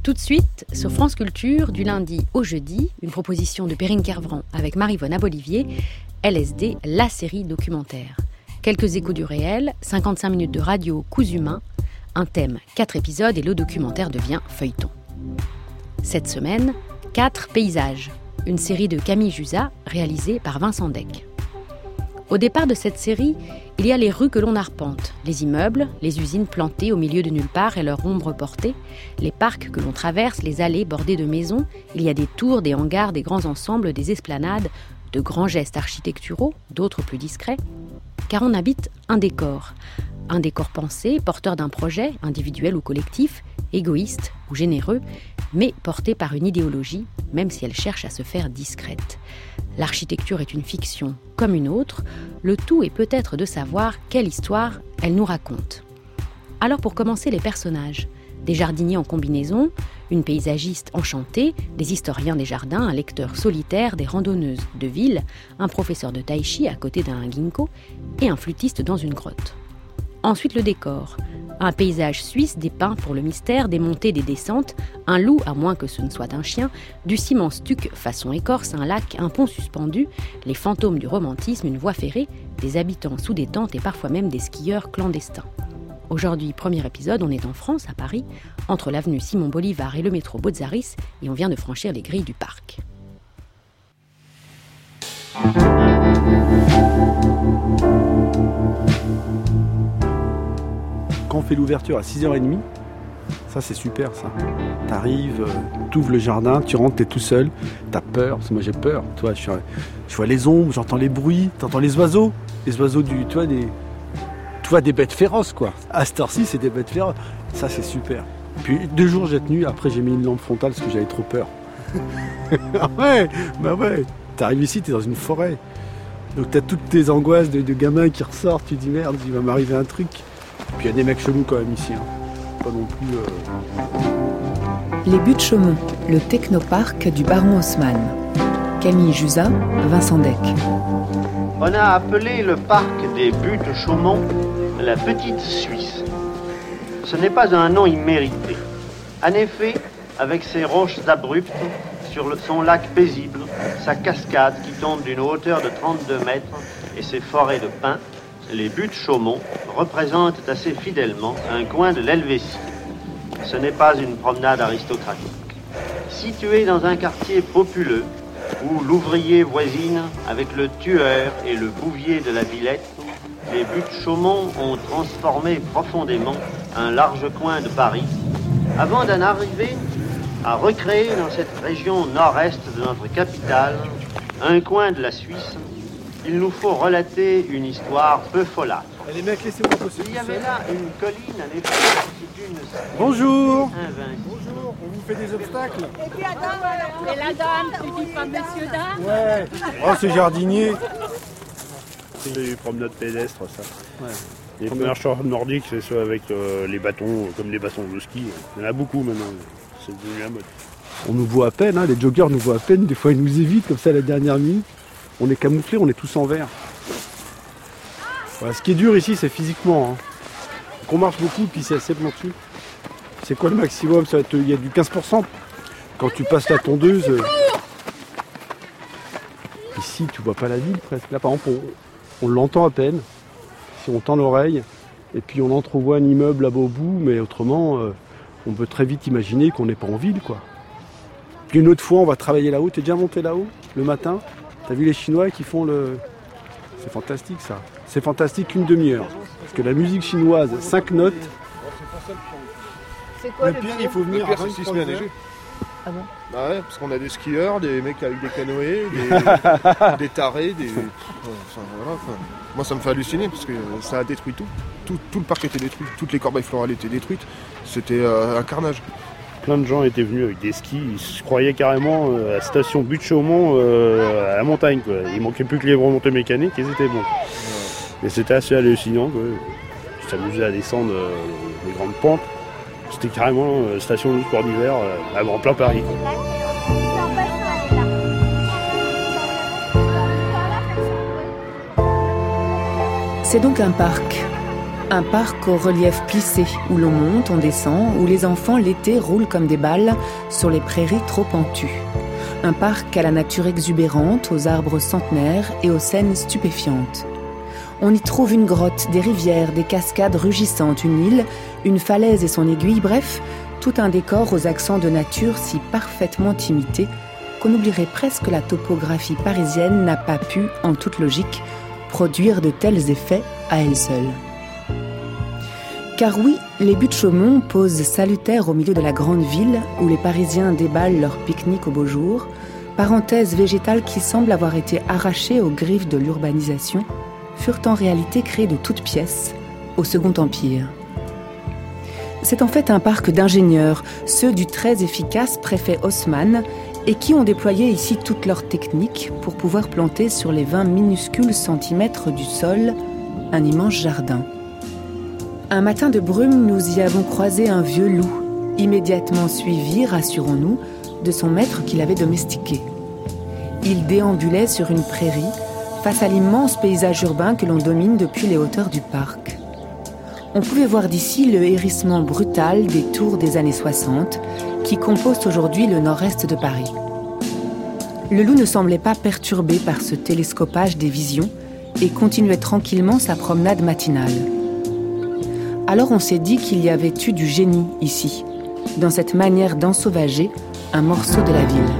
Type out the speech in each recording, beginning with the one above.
Tout de suite, sur France Culture, du lundi au jeudi, une proposition de Perrine Kervran avec Marie-Vonne Abolivier, LSD, la série documentaire. Quelques échos du réel, 55 minutes de radio cousu main, un thème, 4 épisodes et le documentaire devient feuilleton. Cette semaine, 4 paysages, une série de Camille Jusa réalisée par Vincent Deck. Au départ de cette série, il y a les rues que l'on arpente, les immeubles, les usines plantées au milieu de nulle part et leur ombre portée, les parcs que l'on traverse, les allées bordées de maisons, il y a des tours, des hangars, des grands ensembles, des esplanades, de grands gestes architecturaux, d'autres plus discrets, car on habite un décor pensé, porteur d'un projet, individuel ou collectif, égoïste ou généreux, mais porté par une idéologie, même si elle cherche à se faire discrète. L'architecture est une fiction comme une autre, le tout est peut-être de savoir quelle histoire elle nous raconte. Alors pour commencer, les personnages. Des jardiniers en combinaison, une paysagiste enchantée, des historiens des jardins, un lecteur solitaire, des randonneuses de ville, un professeur de tai chi à côté d'un ginkgo et un flûtiste dans une grotte. Ensuite le décor. Un paysage suisse dépeint pour le mystère, des montées, des descentes, un loup, à moins que ce ne soit un chien, du ciment stuc façon écorce, un lac, un pont suspendu, les fantômes du romantisme, une voie ferrée, des habitants sous des tentes et parfois même des skieurs clandestins. Aujourd'hui, premier épisode, on est en France, à Paris, entre l'avenue Simon Bolivar et le métro Botzaris, et on vient de franchir les grilles du parc. Quand on fait l'ouverture à 6h30, ça c'est super ça. T'arrives, t'ouvres le jardin, tu rentres, t'es tout seul, t'as peur, parce que moi j'ai peur. Tu vois, je vois les ombres, j'entends les bruits, t'entends les oiseaux des bêtes féroces quoi. À cette heure-ci c'est des bêtes féroces, ça c'est super. Puis 2 jours j'ai tenu, après j'ai mis une lampe frontale parce que j'avais trop peur. ouais, t'arrives ici, t'es dans une forêt. Donc t'as toutes tes angoisses de gamins qui ressortent, tu dis merde, il va m'arriver un truc. Puis il y a des mecs chelous quand même ici, pas non plus... Les Buttes Chaumont, le technoparc du Baron Haussmann. Camille Jusa, Vincent Deck. On a appelé le parc des Buttes Chaumont la Petite Suisse. Ce n'est pas un nom immérité. En effet, avec ses roches abruptes, sur son lac paisible, sa cascade qui tombe d'une hauteur de 32 mètres et ses forêts de pins, les Buttes Chaumont représentent assez fidèlement un coin de l'Helvétie. Ce n'est pas une promenade aristocratique. Situé dans un quartier populeux, où l'ouvrier voisine avec le tueur et le bouvier de la Villette, les Buttes Chaumont ont transformé profondément un large coin de Paris, avant d'en arriver à recréer dans cette région nord-est de notre capitale un coin de la Suisse. Il nous faut relater une histoire peu folâtre. Les mecs, laissez-moi passer. Il y avait là une colline à l'époque d'une... Bonjour. Bonjour, on vous fait des obstacles. Et la dame, tu dis pas monsieur dame? Ouais. Oh, c'est jardinier. C'est des promenades pédestres, ça. Ouais. Les premières choses nordiques, c'est ça avec les bâtons, comme les bâtons de ski. Il y en a beaucoup maintenant. C'est devenu la mode. On nous voit à peine, les joggers nous voient à peine. Des fois, ils nous évitent comme ça à la dernière minute. On est camouflés, on est tous en vert. Voilà, ce qui est dur ici, c'est physiquement. On marche beaucoup, puis c'est assez plantu. C'est quoi le maximum? Il y a du 15%. Quand tu passes la tondeuse... Ici, tu vois pas la ville presque. Là, par exemple, on l'entend à peine. Si on tend l'oreille, et puis on entrevoit un immeuble là-bas au bout, mais autrement, on peut très vite imaginer qu'on n'est pas en ville, quoi. Puis une autre fois, on va travailler là-haut. T'es déjà monté là-haut, le matin? T'as vu les Chinois qui font le... C'est fantastique, ça. C'est fantastique une demi-heure. Parce que la musique chinoise, 5 notes... C'est quoi le pire, il faut venir avant 6 semaines neigé. Ah bon? Bah ouais, parce qu'on a des skieurs, des mecs avec des canoës, des tarés, voilà, moi ça me fait halluciner parce que ça a détruit tout. Tout le parc était détruit, toutes les corbeilles florales étaient détruites. C'était un carnage. Plein de gens étaient venus avec des skis, ils se croyaient carrément à la station Buttes Chaumont à la montagne, quoi. Il manquait plus que les remontées mécaniques, ils étaient bons. Ouais. Et c'était assez hallucinant, quoi. Ils s'amusaient à descendre les grandes pentes. C'était carrément station de sport d'hiver en plein Paris, quoi. C'est donc un parc Un parc au relief plissé, où l'on monte, on descend, où les enfants l'été roulent comme des balles sur les prairies trop pentues. Un parc à la nature exubérante, aux arbres centenaires et aux scènes stupéfiantes. On y trouve une grotte, des rivières, des cascades rugissantes, une île, une falaise et son aiguille, bref, tout un décor aux accents de nature si parfaitement imités qu'on oublierait presque la topographie parisienne n'a pas pu, en toute logique, produire de tels effets à elle seule. Car oui, les buttes Chaumont posent salutaires au milieu de la grande ville où les Parisiens déballent leur pique-nique au beau jour, parenthèse végétale qui semble avoir été arrachée aux griffes de l'urbanisation, furent en réalité créées de toutes pièces au Second Empire. C'est en fait un parc d'ingénieurs, ceux du très efficace préfet Haussmann, et qui ont déployé ici toutes leurs techniques pour pouvoir planter sur les 20 minuscules centimètres du sol un immense jardin. Un matin de brume, nous y avons croisé un vieux loup, immédiatement suivi, rassurons-nous, de son maître qui l'avait domestiqué. Il déambulait sur une prairie, face à l'immense paysage urbain que l'on domine depuis les hauteurs du parc. On pouvait voir d'ici le hérissement brutal des tours des années 60, qui composent aujourd'hui le nord-est de Paris. Le loup ne semblait pas perturbé par ce télescopage des visions et continuait tranquillement sa promenade matinale. Alors on s'est dit qu'il y avait eu du génie ici, dans cette manière d'ensauvager un morceau de la ville.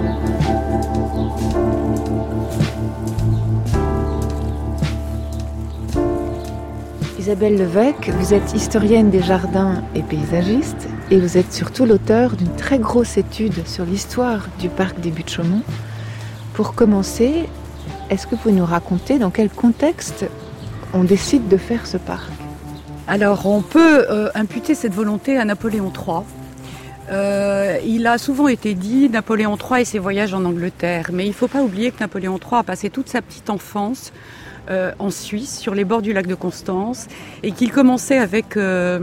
Isabelle Levesque, vous êtes historienne des jardins et paysagiste, et vous êtes surtout l'auteur d'une très grosse étude sur l'histoire du parc des Buttes-Chaumont. Pour commencer, est-ce que vous pouvez nous raconter dans quel contexte on décide de faire ce parc ? Alors, on peut imputer cette volonté à Napoléon III. Il a souvent été dit Napoléon III et ses voyages en Angleterre, mais il ne faut pas oublier que Napoléon III a passé toute sa petite enfance en Suisse, sur les bords du lac de Constance, et qu'il commençait avec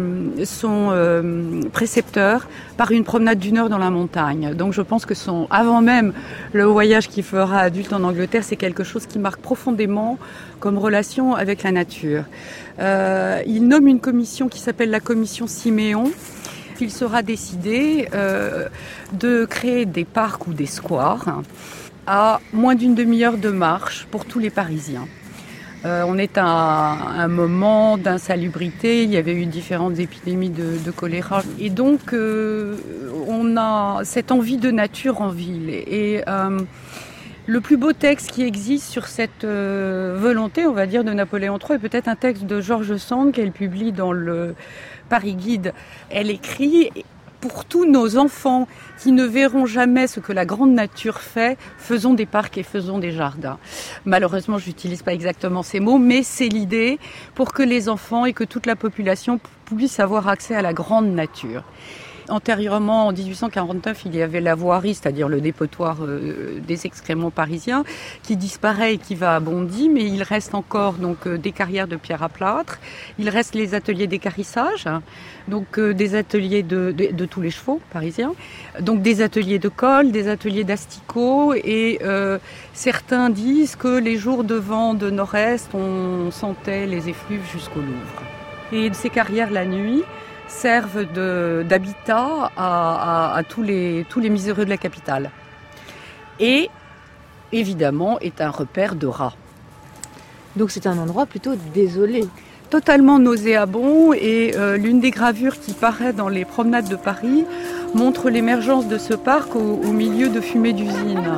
son précepteur par une promenade d'1 heure dans la montagne. Donc je pense que avant même le voyage qu'il fera adulte en Angleterre, c'est quelque chose qui marque profondément comme relation avec la nature. Il nomme une commission qui s'appelle la commission Siméon. Il sera décidé de créer des parcs ou des squares à moins d'une demi-heure de marche pour tous les Parisiens. On est à un moment d'insalubrité, il y avait eu différentes épidémies de choléra. Et donc, on a cette envie de nature en ville. Et le plus beau texte qui existe sur cette volonté, on va dire, de Napoléon III, est peut-être un texte de George Sand qu'elle publie dans le Paris Guide. Elle écrit... Pour tous nos enfants qui ne verront jamais ce que la grande nature fait, faisons des parcs et faisons des jardins. Malheureusement, je n'utilise pas exactement ces mots, mais c'est l'idée pour que les enfants et que toute la population puissent avoir accès à la grande nature. Antérieurement, en 1849, il y avait la voirie, c'est-à-dire le dépotoir des excréments parisiens, qui disparaît et qui va à Bondy, mais il reste encore donc des carrières de pierre à plâtre. Il reste les ateliers d'équarrissage, donc des ateliers de tous les chevaux parisiens, donc des ateliers de colle, des ateliers d'asticots, et certains disent que les jours de vent de nord-est, on sentait les effluves jusqu'au Louvre. Et ces carrières la nuit servent d'habitat à tous les miséreux de la capitale. Et, évidemment, est un repère de rats. Donc c'est un endroit plutôt désolé. Totalement nauséabond, et l'une des gravures qui paraît dans les promenades de Paris montre l'émergence de ce parc au milieu de fumée d'usine.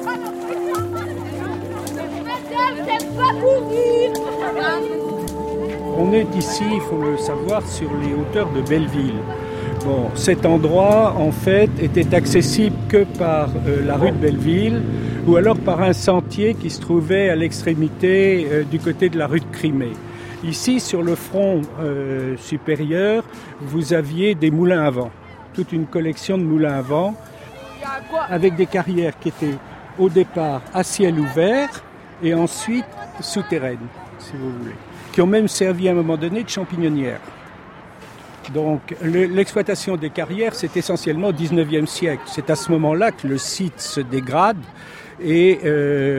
On est ici, il faut le savoir, sur les hauteurs de Belleville. Bon, cet endroit, en fait, était accessible que par la rue de Belleville ou alors par un sentier qui se trouvait à l'extrémité du côté de la rue de Crimée. Ici, sur le front supérieur, vous aviez des moulins à vent, toute une collection de moulins à vent avec des carrières qui étaient au départ à ciel ouvert et ensuite souterraines, si vous voulez, qui ont même servi à un moment donné de champignonnières. Donc l'exploitation des carrières, c'est essentiellement au XIXe siècle. C'est à ce moment-là que le site se dégrade et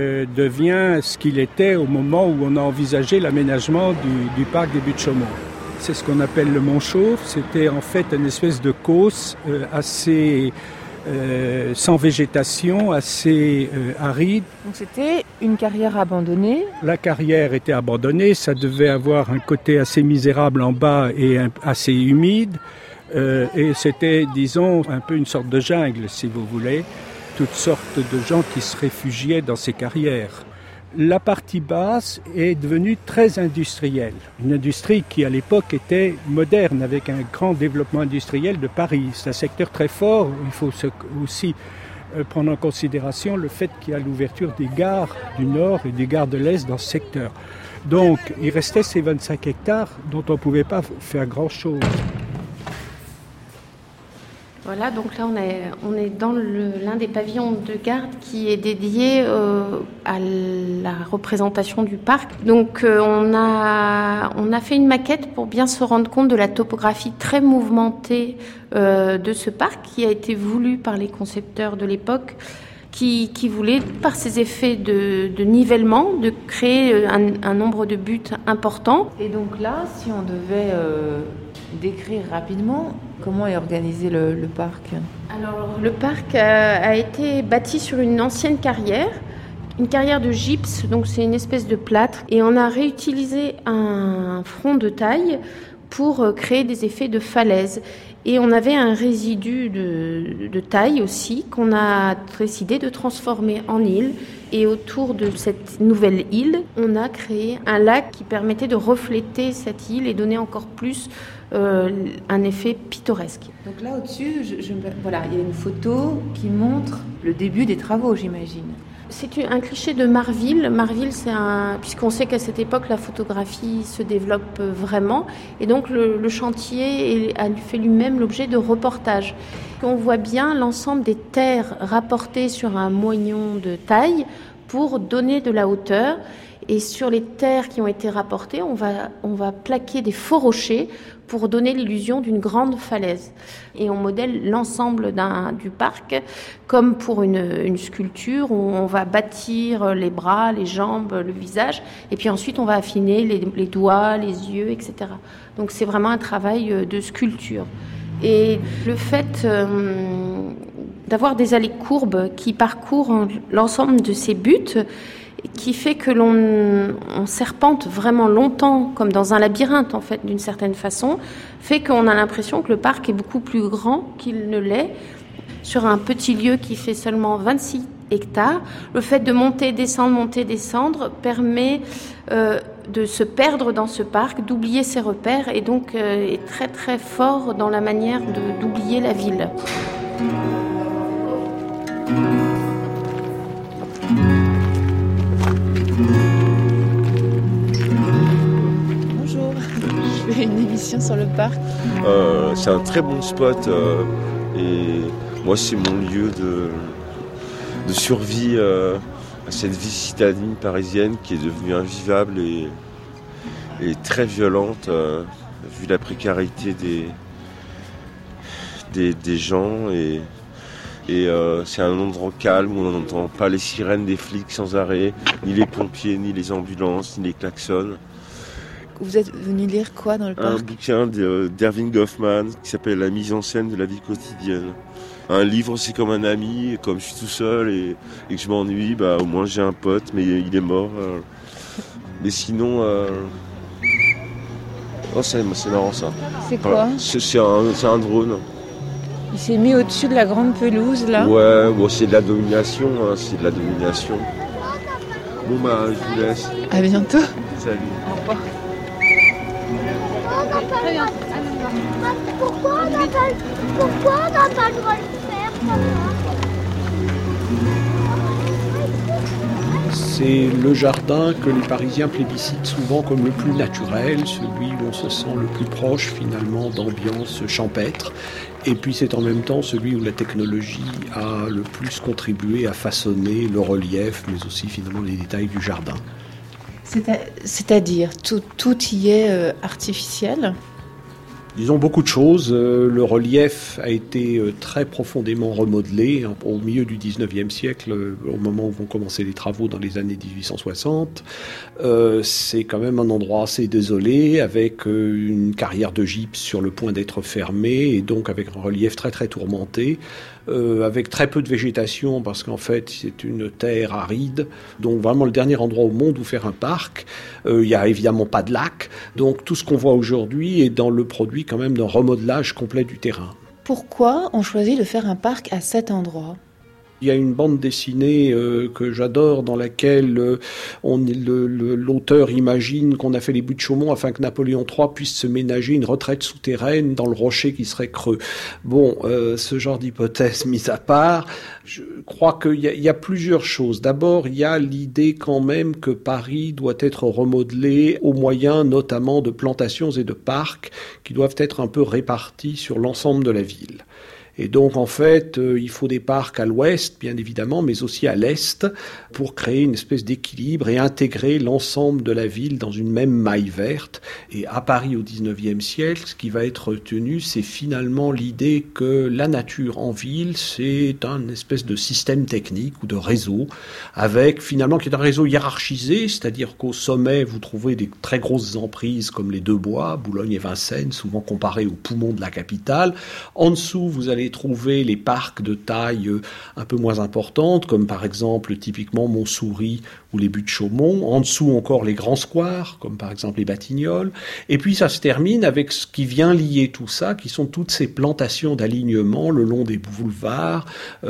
devient ce qu'il était au moment où on a envisagé l'aménagement du parc des Buttes-Chaumont. c'est ce qu'on appelle le Mont Chauve. C'était en fait une espèce de causse assez sans végétation, assez aride. Donc c'était une carrière abandonnée. La carrière était abandonnée, ça devait avoir un côté assez misérable en bas et assez humide. Et c'était, disons, un peu une sorte de jungle, si vous voulez. Toutes sortes de gens qui se réfugiaient dans ces carrières. La partie basse est devenue très industrielle. Une industrie qui, à l'époque, était moderne, avec un grand développement industriel de Paris. C'est un secteur très fort. Il faut aussi prendre en considération le fait qu'il y a l'ouverture des gares du Nord et des gares de l'Est dans ce secteur. Donc, il restait ces 25 hectares dont on ne pouvait pas faire grand-chose. Voilà, donc là on est dans l'un des pavillons de garde qui est dédié à la représentation du parc. Donc on a fait une maquette pour bien se rendre compte de la topographie très mouvementée de ce parc qui a été voulu par les concepteurs de l'époque, qui voulaient, par ces effets de nivellement, de créer un nombre de buts important. Et donc là, si on devait décrire rapidement, comment est organisé le parc ? Alors, le parc a été bâti sur une ancienne carrière, une carrière de gypse, donc c'est une espèce de plâtre, et on a réutilisé un front de taille pour créer des effets de falaise. Et on avait un résidu de taille aussi qu'on a décidé de transformer en île. Et autour de cette nouvelle île, on a créé un lac qui permettait de refléter cette île et donner encore plus un effet pittoresque. Donc là au-dessus, voilà, il y a une photo qui montre le début des travaux, j'imagine. C'est un cliché de Marville. Marville, puisqu'on sait qu'à cette époque, la photographie se développe vraiment. Et donc, le chantier a fait lui-même l'objet de reportages. On voit bien l'ensemble des terres rapportées sur un moignon de taille pour donner de la hauteur. Et sur les terres qui ont été rapportées, on va plaquer des faux rochers pour donner l'illusion d'une grande falaise. Et on modèle l'ensemble du parc comme pour une sculpture où on va bâtir les bras, les jambes, le visage. Et puis ensuite, on va affiner les doigts, les yeux, etc. Donc c'est vraiment un travail de sculpture. Et le fait d'avoir des allées courbes qui parcourent l'ensemble de ces buts, qui fait que on serpente vraiment longtemps, comme dans un labyrinthe en fait, d'une certaine façon, fait qu'on a l'impression que le parc est beaucoup plus grand qu'il ne l'est. Sur un petit lieu qui fait seulement 26 hectares, le fait de monter, descendre permet de se perdre dans ce parc, d'oublier ses repères et donc est très très fort dans la manière d'oublier la ville. Bonjour, je fais une émission sur le parc. C'est un très bon spot et moi c'est mon lieu de survie à cette vie citadine parisienne qui est devenue invivable et très violente vu la précarité des gens et c'est un endroit calme où on n'entend pas les sirènes des flics sans arrêt, ni les pompiers, ni les ambulances, ni les klaxons. Vous êtes venu lire quoi dans le parc ? Un bouquin d'Erving Goffman qui s'appelle « La mise en scène de la vie quotidienne ». Un livre, c'est comme un ami, et comme je suis tout seul et que je m'ennuie, au moins j'ai un pote, mais il est mort. Mais sinon, oh, c'est marrant ça. C'est quoi ? C'est un drone. Il s'est mis au-dessus de la grande pelouse là ? Ouais, bon, c'est de la domination, c'est de la domination. Bon je vous laisse. À bientôt. Salut. Au revoir. Pourquoi on n'a pas le droit de le faire comme ça ? C'est le jardin que les Parisiens plébiscitent souvent comme le plus naturel, celui où on se sent le plus proche finalement d'ambiance champêtre. Et puis c'est en même temps celui où la technologie a le plus contribué à façonner le relief, mais aussi finalement les détails du jardin. C'est-à-dire, tout y est artificiel ? Disons beaucoup de choses. Le relief a été très profondément remodelé au milieu du 19e siècle, au moment où vont commencer les travaux dans les années 1860. C'est quand même un endroit assez désolé, avec une carrière de gypse sur le point d'être fermée, et donc avec un relief très très tourmenté, avec très peu de végétation, parce qu'en fait c'est une terre aride, donc vraiment le dernier endroit au monde où faire un parc. Il n'y a évidemment pas de lac, donc tout ce qu'on voit aujourd'hui est dans le produit quand même d'un remodelage complet du terrain. Pourquoi on choisit de faire un parc à cet endroit ? Il y a une bande dessinée que j'adore dans laquelle l'auteur imagine qu'on a fait les buttes de Chaumont afin que Napoléon III puisse se ménager une retraite souterraine dans le rocher qui serait creux. Bon, ce genre d'hypothèse mise à part, je crois qu'il y a plusieurs choses. D'abord, il y a l'idée quand même que Paris doit être remodelé au moyen notamment de plantations et de parcs qui doivent être un peu répartis sur l'ensemble de la ville. Et donc, en fait, il faut des parcs à l'ouest, bien évidemment, mais aussi à l'est, pour créer une espèce d'équilibre et intégrer l'ensemble de la ville dans une même maille verte. Et à Paris, au XIXe siècle, ce qui va être retenu, c'est finalement l'idée que la nature en ville, c'est un espèce de système technique ou de réseau, avec finalement qui est un réseau hiérarchisé, c'est-à-dire qu'au sommet, vous trouvez des très grosses emprises comme les deux bois, Boulogne et Vincennes, souvent comparées aux poumons de la capitale. En dessous, vous allez trouver les parcs de taille un peu moins importante, comme par exemple typiquement Montsouris ou les buttes de Chaumont. En dessous encore les grands squares, comme par exemple les Batignolles. Et puis ça se termine avec ce qui vient lier tout ça, qui sont toutes ces plantations d'alignement le long des boulevards,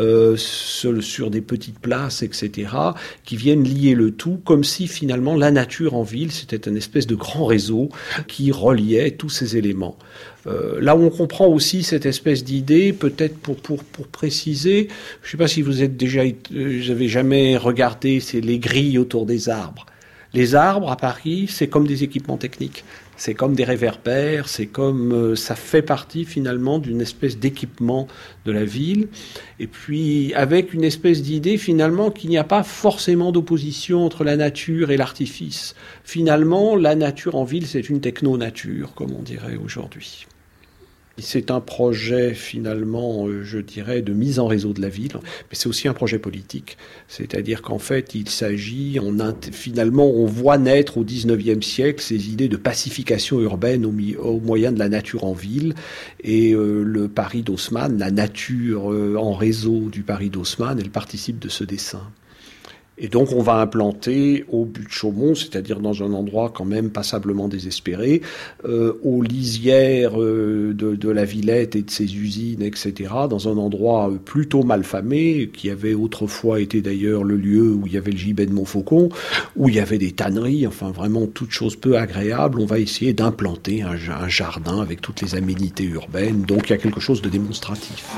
sur des petites places, etc., qui viennent lier le tout, comme si finalement la nature en ville, c'était une espèce de grand réseau qui reliait tous ces éléments. Là où on comprend aussi cette espèce d'idée, peut-être pour préciser, je ne sais pas si vous avez jamais regardé, c'est les grilles autour des arbres. Les arbres à Paris, c'est comme des équipements techniques, c'est comme des réverbères, c'est comme ça fait partie finalement d'une espèce d'équipement de la ville. Et puis avec une espèce d'idée finalement qu'il n'y a pas forcément d'opposition entre la nature et l'artifice. Finalement, la nature en ville, c'est une techno-nature, comme on dirait aujourd'hui. C'est un projet finalement, je dirais, de mise en réseau de la ville, mais c'est aussi un projet politique. C'est-à-dire qu'en fait, il s'agit, finalement, on voit naître au XIXe siècle ces idées de pacification urbaine au moyen de la nature en ville, et le Paris d'Haussmann, la nature en réseau du Paris d'Haussmann, elle participe de ce dessin. Et donc on va implanter au but de Chaumont, c'est-à-dire dans un endroit quand même passablement désespéré, aux lisières de la Villette et de ses usines, etc., dans un endroit plutôt malfamé, qui avait autrefois été d'ailleurs le lieu où il y avait le gibet de Montfaucon, où il y avait des tanneries, enfin vraiment toutes choses peu agréables. On va essayer d'implanter un jardin avec toutes les aménités urbaines, donc il y a quelque chose de démonstratif.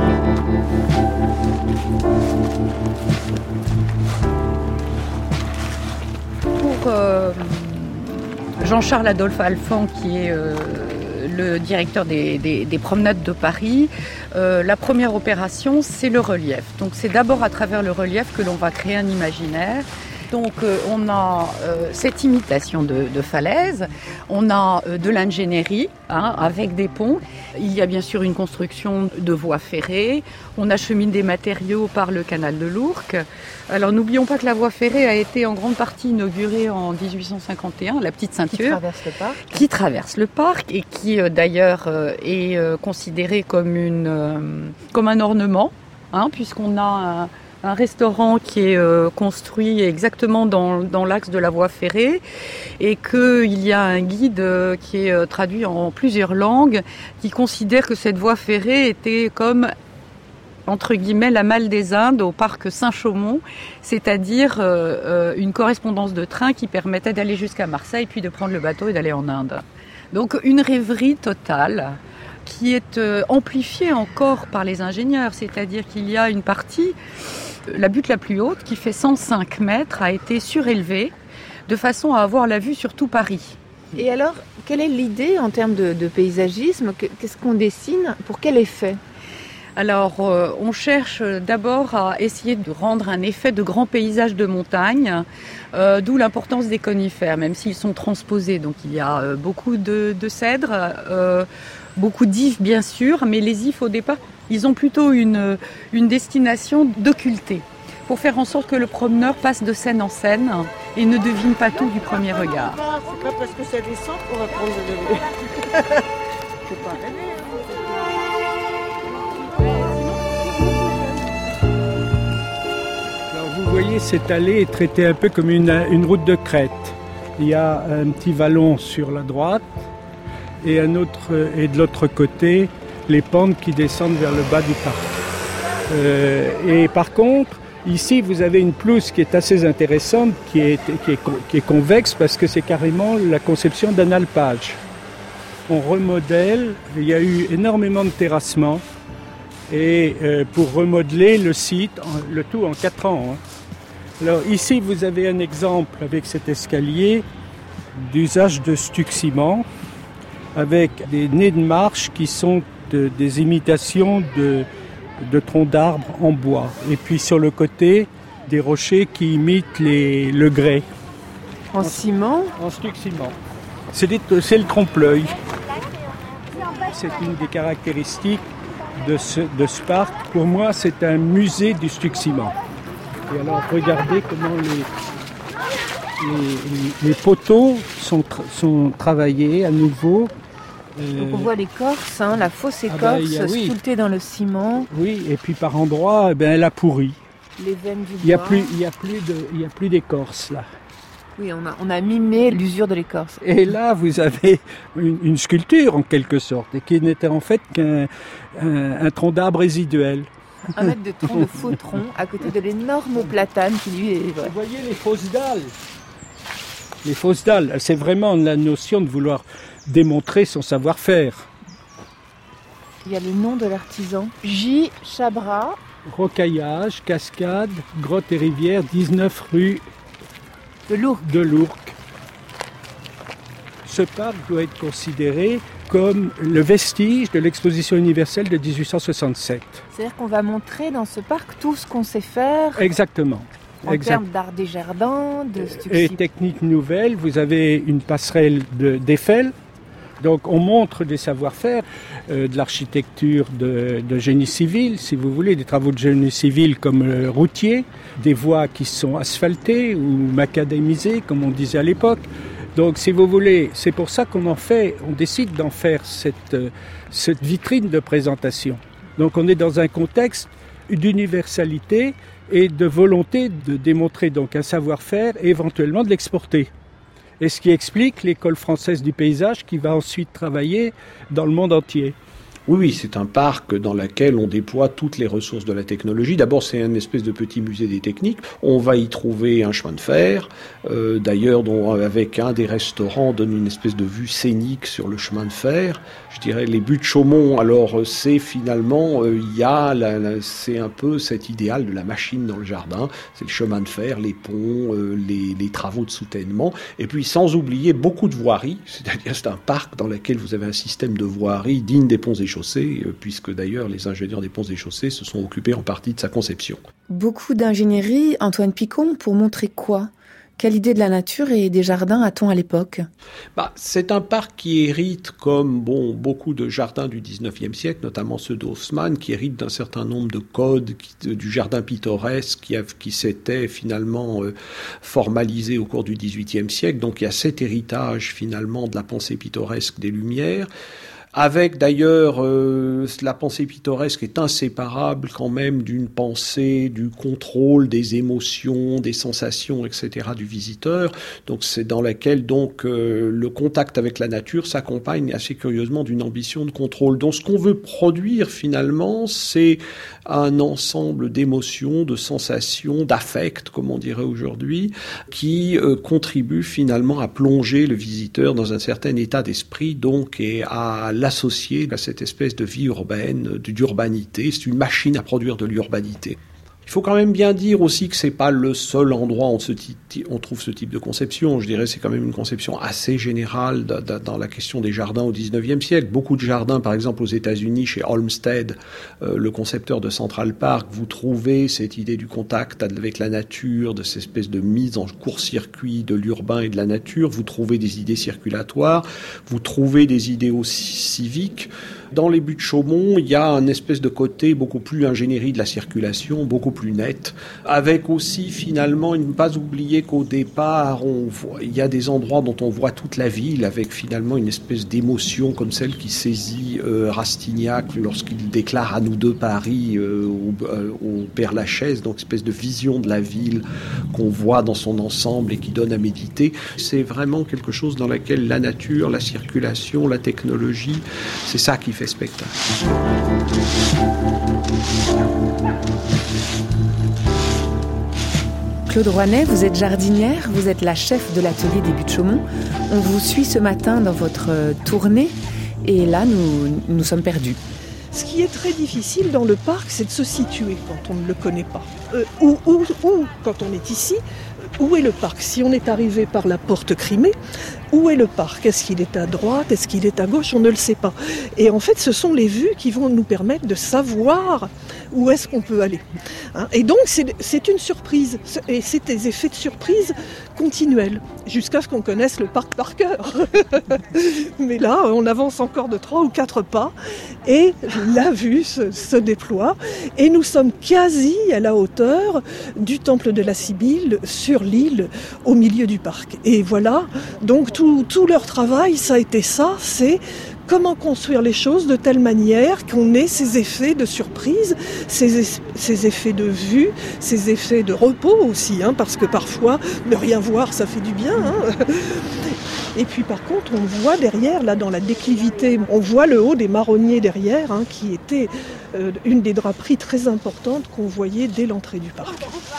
Jean-Charles Adolphe Alphand, qui est le directeur des promenades de Paris, la première opération, c'est le relief. Donc c'est d'abord à travers le relief que l'on va créer un imaginaire. Donc on a cette imitation de falaise, on a de l'ingénierie avec des ponts. Il y a bien sûr une construction de voies ferrées, on achemine des matériaux par le canal de l'Ourcq. Alors n'oublions pas que la voie ferrée a été en grande partie inaugurée en 1851, la petite ceinture. Qui traverse le parc et qui d'ailleurs est considérée comme un ornement, puisqu'on a un restaurant qui est construit exactement dans l'axe de la voie ferrée et qu'il y a un guide qui est traduit en plusieurs langues qui considère que cette voie ferrée était comme, entre guillemets, la Malle des Indes au parc Saint-Chaumont, c'est-à-dire une correspondance de train qui permettait d'aller jusqu'à Marseille puis de prendre le bateau et d'aller en Inde. Donc une rêverie totale qui est amplifiée encore par les ingénieurs, c'est-à-dire qu'il y a une partie, la butte la plus haute, qui fait 105 mètres, a été surélevée de façon à avoir la vue sur tout Paris. Et alors, quelle est l'idée en termes de paysagisme ? Qu'est-ce qu'on dessine ? Pour quel effet ? Alors, on cherche d'abord à essayer de rendre un effet de grand paysage de montagne, d'où l'importance des conifères, même s'ils sont transposés. Donc, il y a beaucoup de cèdres, Beaucoup d'ifs bien sûr, mais les ifs au départ, ils ont plutôt une destination d'occulter, pour faire en sorte que le promeneur passe de scène en scène et ne devine pas tout du premier regard. C'est pas parce que ça descend qu'on va prendre le lever. Faut pas rêver. Alors vous voyez, cette allée est traitée un peu comme une route de crête. Il y a un petit vallon sur la droite et de l'autre côté, les pentes qui descendent vers le bas du parc. Et par contre, ici, vous avez une pelouse qui est assez intéressante, qui est convexe parce que c'est carrément la conception d'un alpage. On remodèle, il y a eu énormément de terrassement et pour remodeler le site, le tout en 4 ans. Alors ici, vous avez un exemple avec cet escalier d'usage de stuc ciment avec des nez de marche qui sont des imitations de troncs d'arbres en bois. Et puis sur le côté, des rochers qui imitent le grès. En ciment ? En stuc ciment. C'est le trompe-l'œil. C'est une des caractéristiques de ce parc. Pour moi, c'est un musée du stuc ciment. Et alors, regardez comment les poteaux sont travaillés à nouveau. Donc on voit l'écorce, la fausse écorce sculptée dans le ciment. Oui, et puis par endroits, elle a pourri. Les veines du bois. Il y a plus d'écorce là. Oui, on a mimé l'usure de l'écorce. Et là, vous avez une sculpture en quelque sorte, et qui n'était en fait qu'un tronc d'arbre résiduel. Un mètre de tronc, de faux tronc, à côté de l'énorme platane qui lui est... Vous voyez les fausses dalles. Les fausses dalles, c'est vraiment la notion de vouloir démontrer son savoir-faire. Il y a le nom de l'artisan. J. Chabra. Rocaillage, cascade, grotte et rivière, 19 rue de Lourcq. Ce parc doit être considéré comme le vestige de l'exposition universelle de 1867. C'est-à-dire qu'on va montrer dans ce parc tout ce qu'on sait faire. Exactement. En termes d'art des jardins, de et techniques nouvelles, vous avez une passerelle d'Eiffel. Donc on montre des savoir-faire, de l'architecture de génie civil, si vous voulez, des travaux de génie civil comme routier, des voies qui sont asphaltées ou macadamisées, comme on disait à l'époque. Donc si vous voulez, c'est pour ça on décide d'en faire cette vitrine de présentation. Donc on est dans un contexte d'universalité et de volonté de démontrer donc un savoir-faire et éventuellement de l'exporter. Et ce qui explique l'école française du paysage qui va ensuite travailler dans le monde entier. Oui, c'est un parc dans lequel on déploie toutes les ressources de la technologie. D'abord, c'est un espèce de petit musée des techniques. On va y trouver un chemin de fer, d'ailleurs, dont avec un des restaurants donne une espèce de vue scénique sur le chemin de fer. Je dirais les buttes Chaumont. Alors, c'est finalement, c'est un peu cet idéal de la machine dans le jardin. C'est le chemin de fer, les ponts, les travaux de soutènement, et puis sans oublier beaucoup de voiries. C'est-à-dire, c'est un parc dans lequel vous avez un système de voirie digne des ponts et chaussées, puisque d'ailleurs les ingénieurs des ponts et chaussées se sont occupés en partie de sa conception. Beaucoup d'ingénierie, Antoine Picon, pour montrer quoi ? Quelle idée de la nature et des jardins a-t-on à l'époque ? C'est un parc qui hérite, comme beaucoup de jardins du 19e siècle, notamment ceux d'Haussmann, qui hérite d'un certain nombre de codes du jardin pittoresque qui s'était finalement formalisé au cours du 18e siècle. Donc il y a cet héritage finalement de la pensée pittoresque des Lumières. Avec d'ailleurs, la pensée pittoresque est inséparable quand même d'une pensée du contrôle des émotions, des sensations, etc. du visiteur. Donc c'est dans laquelle le contact avec la nature s'accompagne assez curieusement d'une ambition de contrôle. Donc ce qu'on veut produire finalement, c'est un ensemble d'émotions, de sensations, d'affects, comme on dirait aujourd'hui, qui contribuent finalement à plonger le visiteur dans un certain état d'esprit, donc, et à l'associer à cette espèce de vie urbaine, d'urbanité. C'est une machine à produire de l'urbanité. Il faut quand même bien dire aussi que c'est pas le seul endroit où on trouve ce type de conception. Je dirais c'est quand même une conception assez générale dans la question des jardins au XIXe siècle. Beaucoup de jardins, par exemple aux États-Unis, chez Olmsted, le concepteur de Central Park, vous trouvez cette idée du contact avec la nature, de cette espèce de mise en court-circuit de l'urbain et de la nature. Vous trouvez des idées circulatoires, vous trouvez des idées aussi civiques. Dans les buttes Chaumont, il y a un espèce de côté beaucoup plus ingénierie de la circulation, beaucoup plus net, avec aussi finalement, ne pas oublier qu'au départ, il y a des endroits dont on voit toute la ville, avec finalement une espèce d'émotion comme celle qui saisit Rastignac lorsqu'il déclare « À nous deux Paris » au Père-Lachaise, donc espèce de vision de la ville qu'on voit dans son ensemble et qui donne à méditer. C'est vraiment quelque chose dans lequel la nature, la circulation, la technologie, c'est ça qui fait spectacle. Claude Rouanet, vous êtes jardinière, vous êtes la chef de l'atelier des Buttes Chaumont. On vous suit ce matin dans votre tournée et là, nous sommes perdus. Ce qui est très difficile dans le parc, c'est de se situer quand on ne le connaît pas. Ou quand on est ici, où est le parc ? Si on est arrivé par la porte Crimée, où est le parc ? Est-ce qu'il est à droite ? Est-ce qu'il est à gauche ? On ne le sait pas. Et en fait, ce sont les vues qui vont nous permettre de savoir où est-ce qu'on peut aller. Et donc, c'est une surprise. Et c'est des effets de surprise continuels, jusqu'à ce qu'on connaisse le parc par cœur. Mais là, on avance encore de 3 ou 4 pas, et la vue se déploie. Et nous sommes quasi à la hauteur du temple de la Sibylle, sur l'île, au milieu du parc. Et voilà, donc tout leur travail, ça a été ça, c'est comment construire les choses de telle manière qu'on ait ces effets de surprise, ces effets de vue, ces effets de repos aussi, parce que parfois, ne rien voir, ça fait du bien. Et puis par contre, on voit derrière, là dans la déclivité, on voit le haut des marronniers derrière, qui était une des draperies très importantes qu'on voyait dès l'entrée du parc.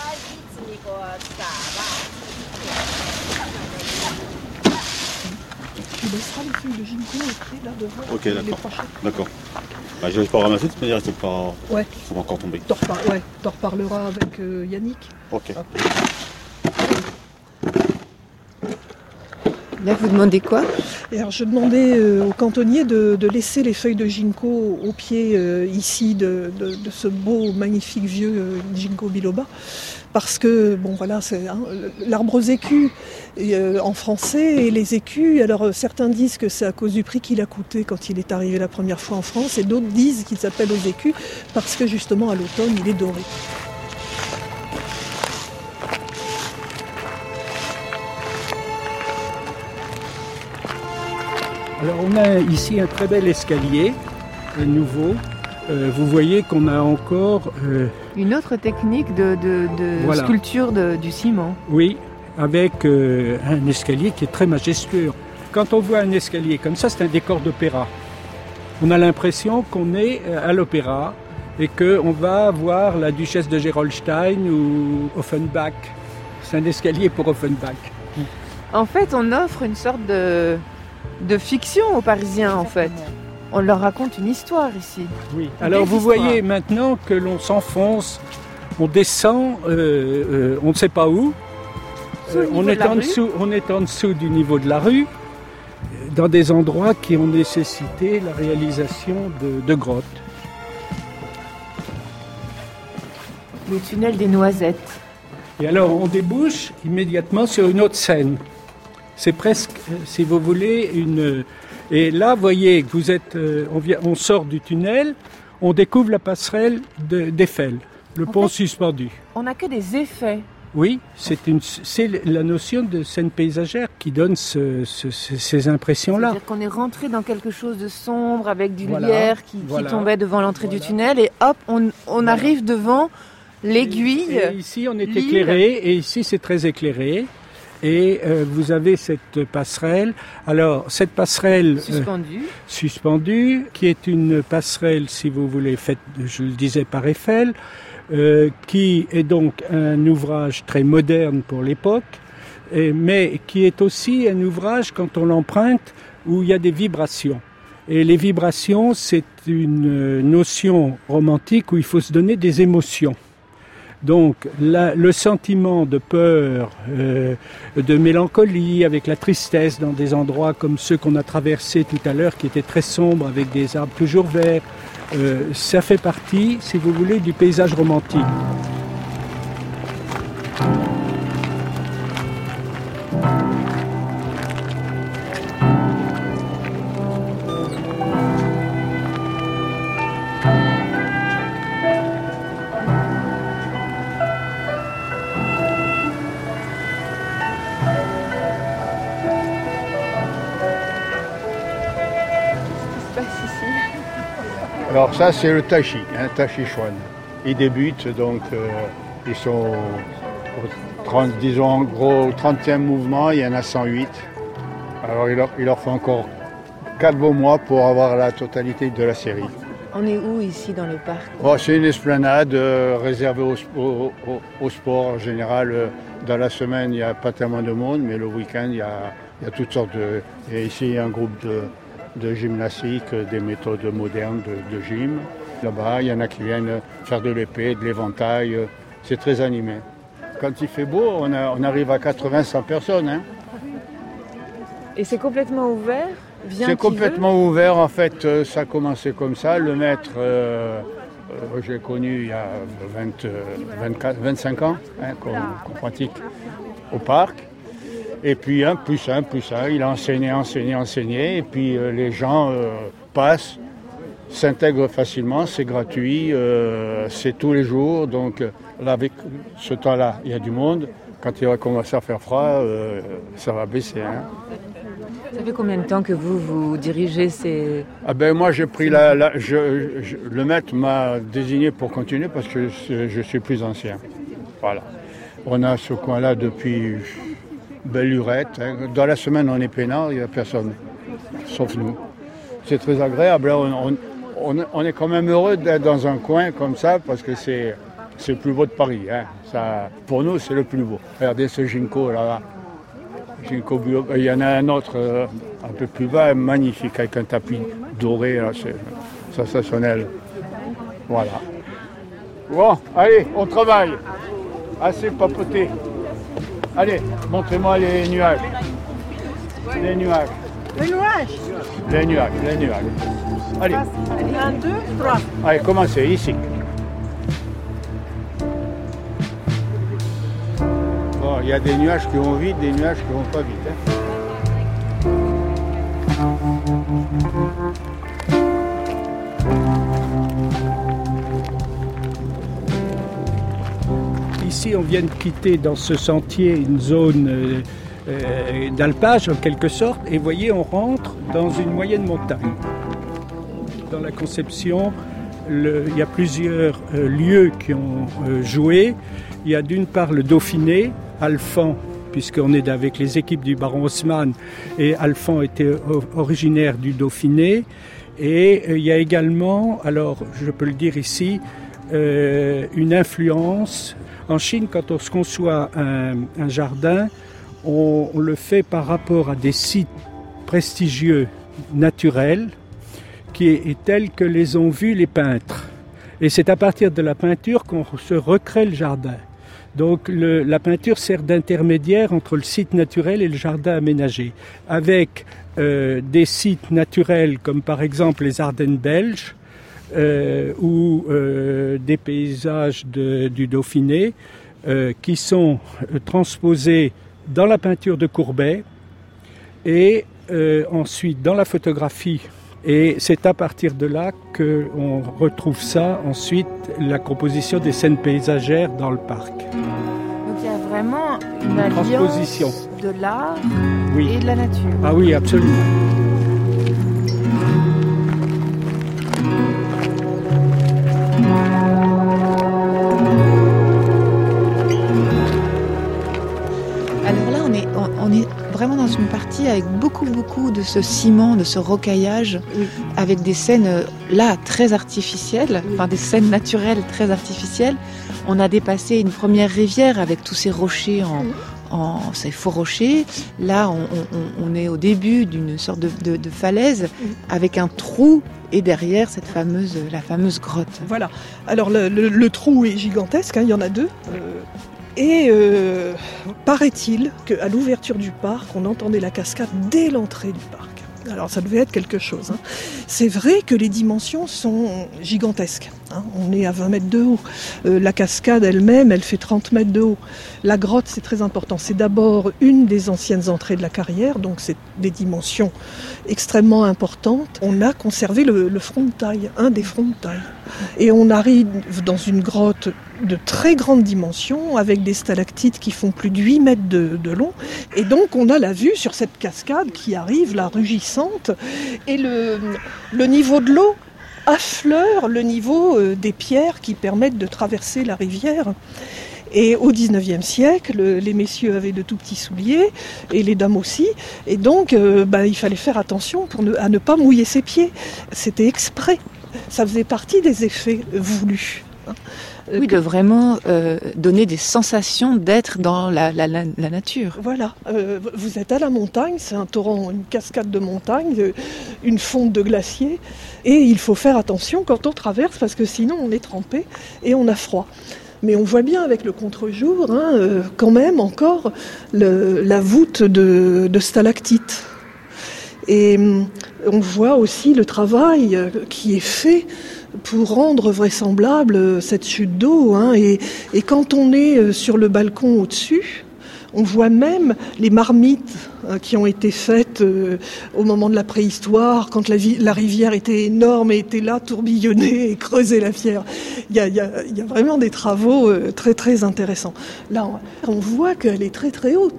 Tu laisseras les feuilles de ginkgo là devant. Ok, d'accord. Bah, je vais pas ramasser, de toute manière, c'est pas... Ouais. Ça va encore tomber. T'en reparleras avec Yannick. Ok. Là, vous demandez quoi ? Et alors, je demandais au cantonnier de laisser les feuilles de ginkgo au pied ici de ce beau, magnifique vieux ginkgo biloba. Parce que, bon voilà, c'est l'arbre aux écus en français, et les écus, alors certains disent que c'est à cause du prix qu'il a coûté quand il est arrivé la première fois en France, et d'autres disent qu'il s'appelle aux écus parce que justement à l'automne, il est doré. Alors on a ici un très bel escalier, nouveau. Vous voyez qu'on a encore... une autre technique de voilà. Sculpture du ciment. Oui, avec un escalier qui est très majestueux. Quand on voit un escalier comme ça, c'est un décor d'opéra. On a l'impression qu'on est à l'opéra et qu'on va voir la duchesse de Gerolstein ou Offenbach. C'est un escalier pour Offenbach. En fait, on offre une sorte de fiction aux Parisiens, en fait. On leur raconte une histoire ici. Oui. Alors vous voyez maintenant que l'on s'enfonce, on descend, on ne sait pas où. On est en dessous du niveau de la rue, dans des endroits qui ont nécessité la réalisation de grottes. Le tunnel des Noisettes. Et alors on débouche immédiatement sur une autre scène. C'est presque, si vous voulez, une... Et là, vous voyez que vous êtes, on sort du tunnel, on découvre la passerelle d'Eiffel, le pont suspendu. On n'a que des effets. Oui, c'est la notion de scène paysagère qui donne ces impressions-là. C'est-à-dire qu'on est rentré dans quelque chose de sombre avec du lierre qui tombait devant l'entrée du tunnel, et hop, on arrive devant l'aiguille. Et ici, on est éclairé, et ici, c'est très éclairé. Et vous avez cette passerelle. Alors, cette passerelle suspendue, qui est une passerelle, si vous voulez, faite, je le disais, par Eiffel, qui est donc un ouvrage très moderne pour l'époque, mais qui est aussi un ouvrage, quand on l'emprunte, où il y a des vibrations. Et les vibrations, c'est une notion romantique où il faut se donner des émotions. Donc le sentiment de peur, de mélancolie, avec la tristesse dans des endroits comme ceux qu'on a traversés tout à l'heure, qui étaient très sombres, avec des arbres toujours verts, ça fait partie, si vous voulez, du paysage romantique. Alors ça c'est le tachi, tachi chuan. Ils débutent donc, ils sont disons en gros au 30e mouvement, il y en a 108. Alors il leur faut encore 4 beaux mois pour avoir la totalité de la série. On est où ici dans le parc? C'est une esplanade réservée au sport en général. Dans la semaine il n'y a pas tellement de monde, mais le week-end il y a toutes sortes de... Et ici il y a un groupe de gymnastique, des méthodes modernes de gym. Là-bas, il y en a qui viennent faire de l'épée, de l'éventail. C'est très animé. Quand il fait beau, on arrive à 80-100 personnes. Hein. Et c'est complètement ouvert? C'est complètement ouvert. En fait, ça a commencé comme ça. Le maître, j'ai connu il y a 25 ans, qu'on pratique au parc. Et puis 1 plus 1 plus 1, il a enseigné, et puis les gens passent, s'intègrent facilement, c'est gratuit, c'est tous les jours, donc là, avec ce temps-là, il y a du monde. Quand il va commencer à faire froid, ça va baisser. Hein. Ça fait combien de temps que vous dirigez ces... Moi j'ai pris le maître m'a désigné pour continuer parce que je suis plus ancien. Voilà. On a ce coin-là depuis... Belle lurette. Hein. Dans la semaine, on est peinard, il n'y a personne, sauf nous. C'est très agréable. Là, on est quand même heureux d'être dans un coin comme ça parce que c'est le plus beau de Paris. Hein. Ça, pour nous, c'est le plus beau. Regardez ce ginkgo là. Ginkgo bio. Il y en a un autre un peu plus bas, magnifique, avec un tapis doré. Là, c'est sensationnel. Voilà. Bon, allez, on travaille. Assez papoté. Allez, montrez-moi les nuages. Les nuages. Les nuages. Les nuages, les nuages. Allez. 1, 2, 3. Allez, commencez, ici. Bon, il y a des nuages qui vont vite, des nuages qui vont pas vite. Hein. Ici, on vient de quitter dans ce sentier une zone d'alpage en quelque sorte, et vous voyez, on rentre dans une moyenne montagne. Dans la conception, il y a plusieurs lieux qui ont joué. Il y a d'une part le Dauphiné, Alphand, puisqu'on est avec les équipes du baron Haussmann, et Alphand était originaire du Dauphiné. Et il y a également, alors je peux le dire ici, une influence. En Chine, quand on se conçoit un jardin, on le fait par rapport à des sites prestigieux naturels qui est tels que les ont vus les peintres. Et c'est à partir de la peinture qu'on se recrée le jardin. Donc la peinture sert d'intermédiaire entre le site naturel et le jardin aménagé. Avec des sites naturels comme par exemple les Ardennes belges, ou des paysages du Dauphiné qui sont transposés dans la peinture de Courbet et ensuite dans la photographie. Et c'est à partir de là qu'on retrouve ça, ensuite, la composition des scènes paysagères dans le parc. Donc il y a vraiment une alliance de l'art et de la nature. Ah oui, absolument. Alors là, on est vraiment dans une partie avec beaucoup de ce ciment, de ce rocaillage, avec des scènes là très artificielles, enfin des scènes naturelles très artificielles. On a dépassé une première rivière avec tous ces rochers ces faux rochers. Là, on est au début d'une sorte de falaise avec un trou et derrière la fameuse grotte. Voilà. Alors le trou est gigantesque, il y en a 2. Et paraît-il qu'à l'ouverture du parc, on entendait la cascade dès l'entrée du parc. Alors ça devait être quelque chose. C'est vrai que les dimensions sont gigantesques. On est à 20 mètres de haut. La cascade elle-même, elle fait 30 mètres de haut. La grotte, c'est très important. C'est d'abord une des anciennes entrées de la carrière, donc c'est des dimensions extrêmement importantes. On a conservé le front de taille, un des fronts de taille. Et on arrive dans une grotte de très grande dimension, avec des stalactites qui font plus de 8 mètres de long. Et donc on a la vue sur cette cascade qui arrive, là, rugissante. Et le niveau de l'eau affleure le niveau des pierres qui permettent de traverser la rivière. Et au 19e siècle, les messieurs avaient de tout petits souliers, et les dames aussi. Et donc, il fallait faire attention à ne pas mouiller ses pieds. C'était exprès. Ça faisait partie des effets voulus. Oui, de vraiment donner des sensations d'être dans la nature. Voilà, vous êtes à la montagne, c'est un torrent, une cascade de montagne, une fonte de glacier, et il faut faire attention quand on traverse parce que sinon on est trempé et on a froid. Mais on voit bien avec le contre-jour, quand même encore la voûte de stalactites. Et on voit aussi le travail qui est fait pour rendre vraisemblable cette chute d'eau. Et quand on est sur le balcon au-dessus, on voit même les marmites qui ont été faites au moment de la préhistoire, quand la rivière était énorme et était là, tourbillonnée et creusait la pierre. Il y a vraiment des travaux très très intéressants. Là, on voit qu'elle est très très haute.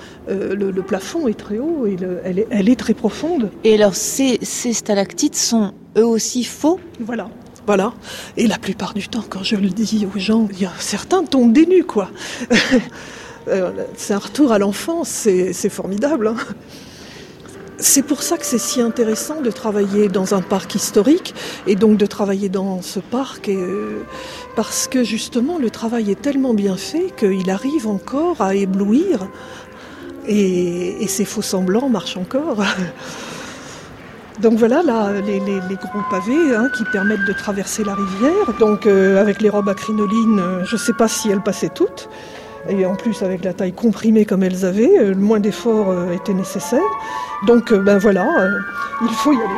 Le plafond est très haut et elle est très profonde. Et alors ces stalactites sont eux aussi faux ? Voilà. Et la plupart du temps, quand je le dis aux gens, certains tombent des nues, quoi. C'est un retour à l'enfance, c'est formidable. C'est pour ça que c'est si intéressant de travailler dans un parc historique et donc de travailler dans ce parc parce que justement le travail est tellement bien fait qu'il arrive encore à éblouir et ces faux semblants marchent encore. Donc voilà, là, les gros pavés qui permettent de traverser la rivière. Donc avec les robes à crinoline, je ne sais pas si elles passaient toutes. Et en plus, avec la taille comprimée comme elles avaient, le moins d'efforts était nécessaire. Donc voilà, il faut y aller.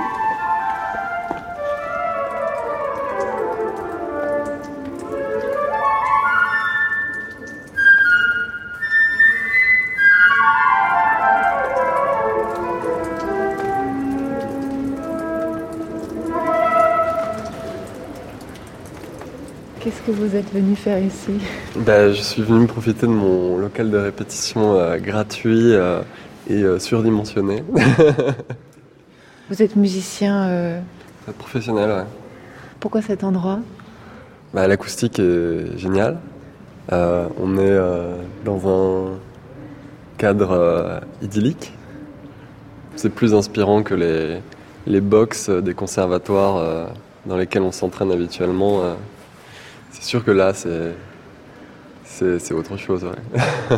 Qu'est-ce que vous êtes venu faire ici ? Je suis venu profiter de mon local de répétition gratuit et surdimensionné. Vous êtes musicien professionnel, ouais. Pourquoi cet endroit ? L'acoustique est géniale. On est dans un cadre idyllique. C'est plus inspirant que les box des conservatoires dans lesquels on s'entraîne habituellement. C'est sûr que là, c'est autre chose, ouais.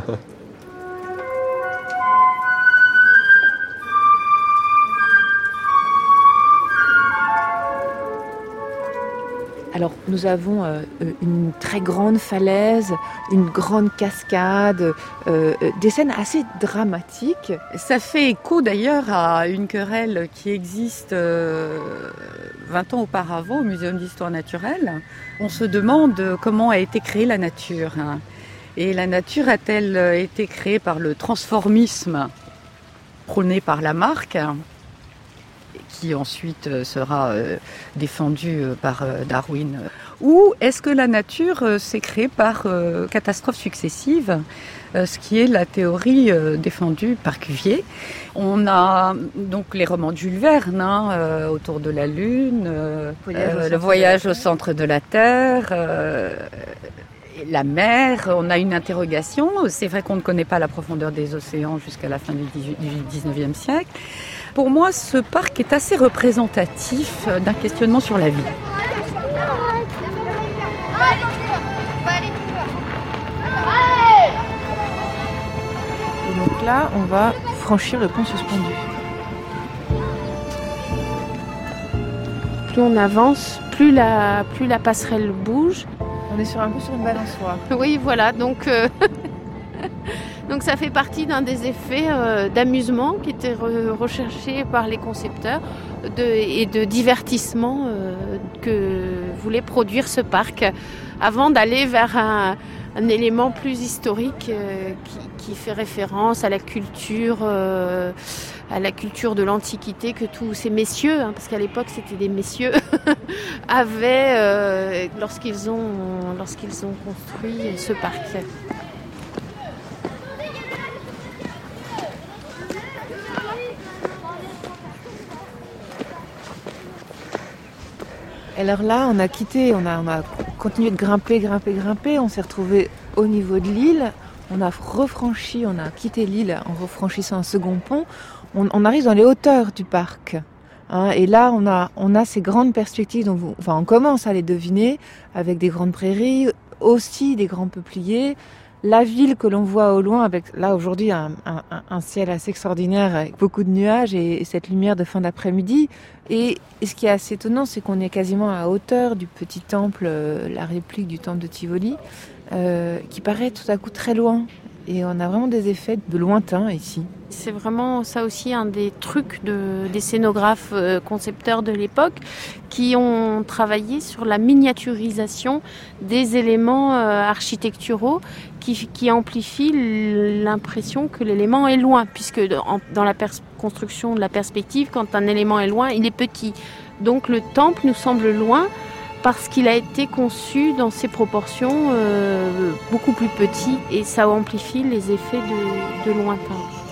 Alors, nous avons une très grande falaise, une grande cascade, des scènes assez dramatiques. Ça fait écho d'ailleurs à une querelle qui existe 20 ans auparavant au Muséum d'histoire naturelle. On se demande comment a été créée la nature. Et la nature a-t-elle été créée par le transformisme prôné par Lamarck, qui ensuite sera défendu par Darwin, ou est-ce que la nature s'est créée par catastrophes successives, ce qui est la théorie défendue par Cuvier. On a donc les romans de Jules Verne, autour de la Lune, le voyage au centre de la Terre, la mer. On a une interrogation. C'est vrai qu'on ne connaît pas la profondeur des océans jusqu'à la fin du 19e siècle. Pour moi, ce parc est assez représentatif d'un questionnement sur la vie. là, on va franchir le pont suspendu. Plus on avance, plus la passerelle bouge. On est un peu sur une balançoire. Oui, voilà, donc ça fait partie d'un des effets d'amusement qui était recherché par les concepteurs et de divertissement que voulait produire ce parc avant d'aller vers un élément plus historique qui fait référence à la culture de l'Antiquité que tous ces messieurs, parce qu'à l'époque c'était des messieurs, avaient lorsqu'ils ont construit ce parc. Alors là, on a continué de grimper. On s'est retrouvé au niveau de l'île. On a quitté l'île en refranchissant un second pont. On arrive dans les hauteurs du parc. Et là, on a ces grandes perspectives. On commence à les deviner avec des grandes prairies, aussi des grands peupliers. La ville que l'on voit au loin, avec là aujourd'hui un ciel assez extraordinaire avec beaucoup de nuages et cette lumière de fin d'après-midi. Et ce qui est assez étonnant, c'est qu'on est quasiment à hauteur du petit temple, la réplique du temple de Tivoli, qui paraît tout à coup très loin. Et on a vraiment des effets de lointain ici. C'est vraiment ça aussi un des trucs des scénographes concepteurs de l'époque qui ont travaillé sur la miniaturisation des éléments architecturaux qui amplifient l'impression que l'élément est loin, puisque dans la construction de la perspective, quand un élément est loin, il est petit. Donc le temple nous semble loin parce qu'il a été conçu dans ses proportions beaucoup plus petits et ça amplifie les effets de lointain.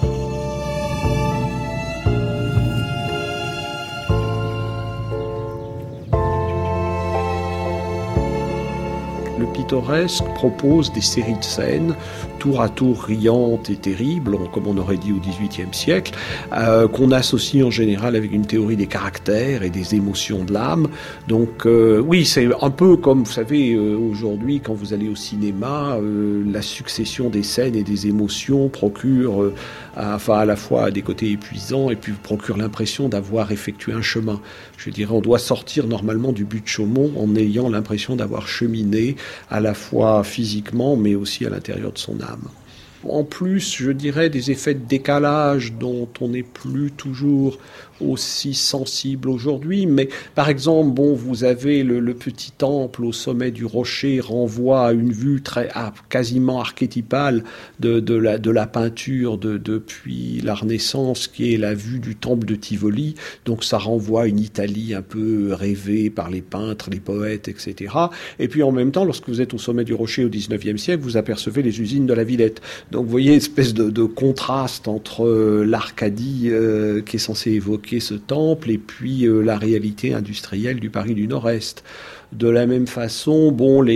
Le pittoresque propose des séries de scènes tour à tour riantes et terribles, comme on aurait dit au XVIIIe siècle, qu'on associe en général avec une théorie des caractères et des émotions de l'âme. Donc oui, c'est un peu comme, vous savez, aujourd'hui, quand vous allez au cinéma, la succession des scènes et des émotions procure à la fois des côtés épuisants et puis procure l'impression d'avoir effectué un chemin. Je dirais, on doit sortir normalement du but de Chaumont en ayant l'impression d'avoir cheminé à la fois physiquement mais aussi à l'intérieur de son âme. En plus, je dirais, des effets de décalage dont on n'est plus toujours aussi sensible aujourd'hui, mais par exemple, vous avez le petit temple au sommet du rocher renvoie à une vue quasiment archétypale de la peinture depuis la Renaissance, qui est la vue du temple de Tivoli. Donc ça renvoie à une Italie un peu rêvée par les peintres, les poètes, etc. Et puis en même temps, lorsque vous êtes au sommet du rocher au XIXe siècle, vous apercevez les usines de la Villette. Donc vous voyez une espèce de contraste entre l'Arcadie qui est censée évoquer ce temple et puis la réalité industrielle du Paris du Nord-Est. De la même façon,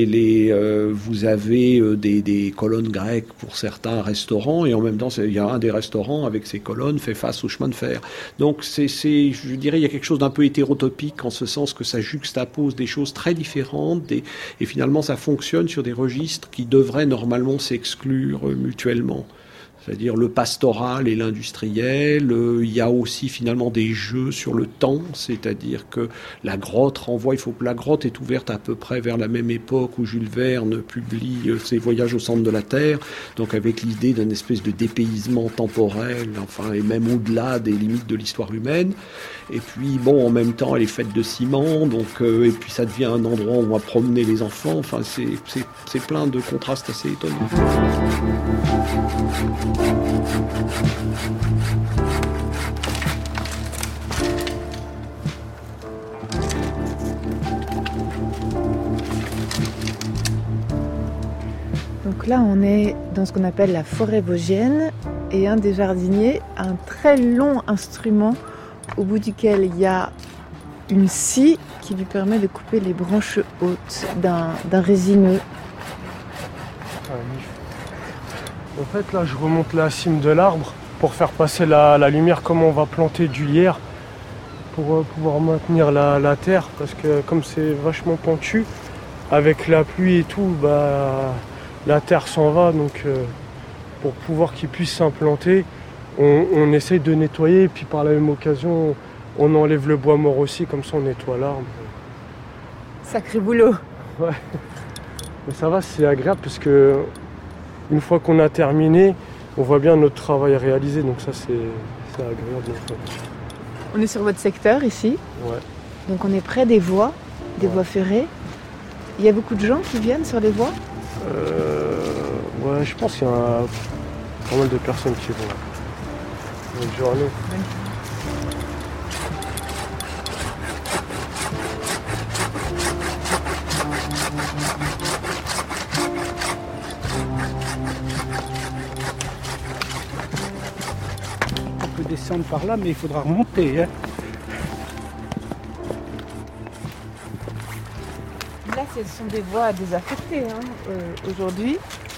vous avez des colonnes grecques pour certains restaurants et en même temps, il y a un des restaurants avec ses colonnes fait face au chemin de fer. Donc, je dirais, il y a quelque chose d'un peu hétérotopique en ce sens que ça juxtapose des choses très différentes et finalement, ça fonctionne sur des registres qui devraient normalement s'exclure mutuellement. C'est-à-dire le pastoral et l'industriel. Il y a aussi finalement des jeux sur le temps, c'est-à-dire que la grotte renvoie, il faut que la grotte est ouverte à peu près vers la même époque où Jules Verne publie ses Voyages au centre de la Terre, donc avec l'idée d'une espèce de dépaysement temporel, et même au-delà des limites de l'histoire humaine. Et puis en même temps, elle est faite de ciment, et puis ça devient un endroit où on va promener les enfants. C'est plein de contrastes assez étonnants. Donc là, on est dans ce qu'on appelle la forêt vosgienne et un des jardiniers a un très long instrument au bout duquel il y a une scie qui lui permet de couper les branches hautes d'un résineux. En fait, là, je remonte la cime de l'arbre pour faire passer la lumière, comme on va planter du lierre pour pouvoir maintenir la terre, parce que comme c'est vachement pentu, avec la pluie et tout, la terre s'en va, donc pour pouvoir qu'ils puissent s'implanter, on essaye de nettoyer et puis par la même occasion, on enlève le bois mort aussi, comme ça on nettoie l'arbre. Sacré boulot. Ouais. Mais ça va, c'est agréable parce que une fois qu'on a terminé, on voit bien notre travail réalisé, donc ça c'est agréable. On est sur votre secteur ici. Ouais. Donc on est près des voies ferrées. Il y a beaucoup de gens qui viennent sur les voies ? Ouais, je pense qu'il y a pas mal de personnes qui vont. Bonne journée. On peut descendre par là, mais il faudra remonter. Hein. Là, ce sont des voies désaffectées aujourd'hui.